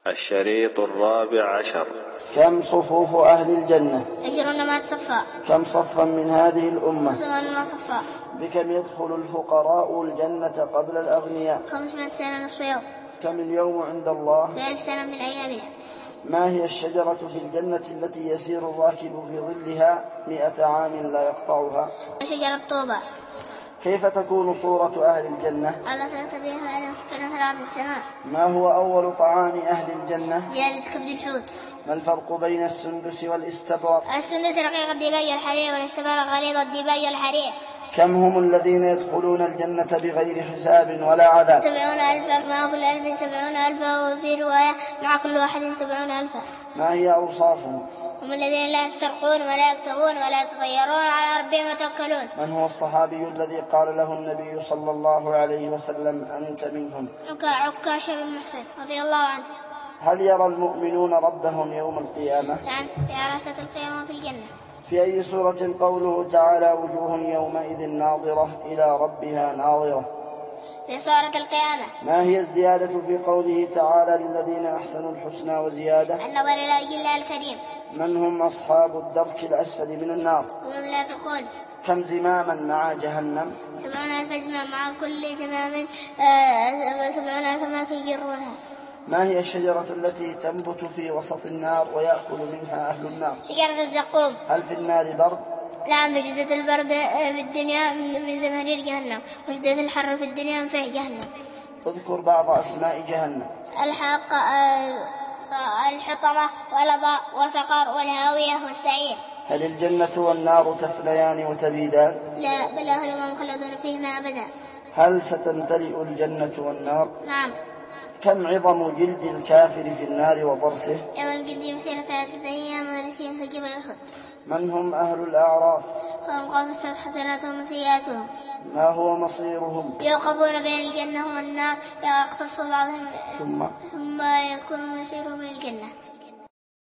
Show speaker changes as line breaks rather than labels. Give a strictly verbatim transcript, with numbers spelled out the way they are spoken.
الشريط الرابع عشر.
كم صفوف أهل الجنة؟
عشرون مائة صفا.
كم صفا من هذه الأمة؟
ثمانون صفا.
بكم يدخل الفقراء الجنة قبل الأغنياء؟
خمسمائة سنة نصف يوم.
كم اليوم عند الله؟
بألف سنة من أيامنا.
ما هي الشجرة في الجنة التي يسير الراكب في ظلها مئة عام لا يقطعها؟
شجرة طوبى.
كيف تكون صورة أهل الجنة؟
على سنة بها على فترة رب السماء.
ما هو أول طعام أهل الجنة؟
جالة كبد الحوت.
ما الفرق بين السندس والاستبرق؟
السندس رقيق الديباج الحرير، والاستبرق غليظ الديباج الحرير.
كم هم الذين يدخلون الجنة بغير حساب ولا عذاب؟
سبعون ألفا، مع كل ألف سبعون ألفا، وفي رواية مع كل واحد سبعون ألفا.
ما هي أوصافهم؟
هم الذين لا يسترقون ولا يكتوون ولا يتغيرون على ربهم يتوكلون.
من هو الصحابي الذي قال له النبي صلى الله عليه وسلم أنت منهم؟
عكاشة بن محصن رضي الله عنه.
هل يرى المؤمنون ربهم يوم القيامة؟
نعم، في عرصة القيامة في الجنة.
في أي سورة قوله تعالى وجوه يومئذ ناظرة إلى ربها ناظرة؟
في سورة القيامة. ما
هي الزيادة في قوله تعالى للذين أحسنوا الحسنى وزيادة؟
النظر إلى وجه الله الكريم.
من هم أصحاب الدرك الأسفل من النار؟
هم المنافقون.
كم زماما مع جهنم؟
سبعون ألف زمام، مع كل زمام آه سبعون ألف ملك يجرونها.
ما هي الشجرة التي تنبت في وسط النار ويأكل منها أهل النار؟
شجرة الزقوم.
هل في النار برد؟
نعم، بشدة البرد في الدنيا من زمهرير جهنم، وشدة الحر في الدنيا من فيه جهنم.
اذكر بعض أسماء جهنم.
الحاقة، الحطمة، والضاء، وسقر، والهاوية، والسعير.
هل الجنة والنار تفنيان وتبيدان؟
لا، بل هما مخلدون فيهما أبدا.
هل ستمتلئ الجنة والنار؟
نعم.
كم عظم جلد الكافر في النار وضرسه؟
عظم جلد مسيرة ثلاثة أيام ودرسين في جبل أحد.
من هم أهل الأعراف؟
هم قوم استوت حسناتهم وسيئاتهم.
ما هو مصيرهم؟
يوقفون بين الجنة والنار يقتص بعضهم
ثم
ثم يكون مصيرهم إلى الجنة.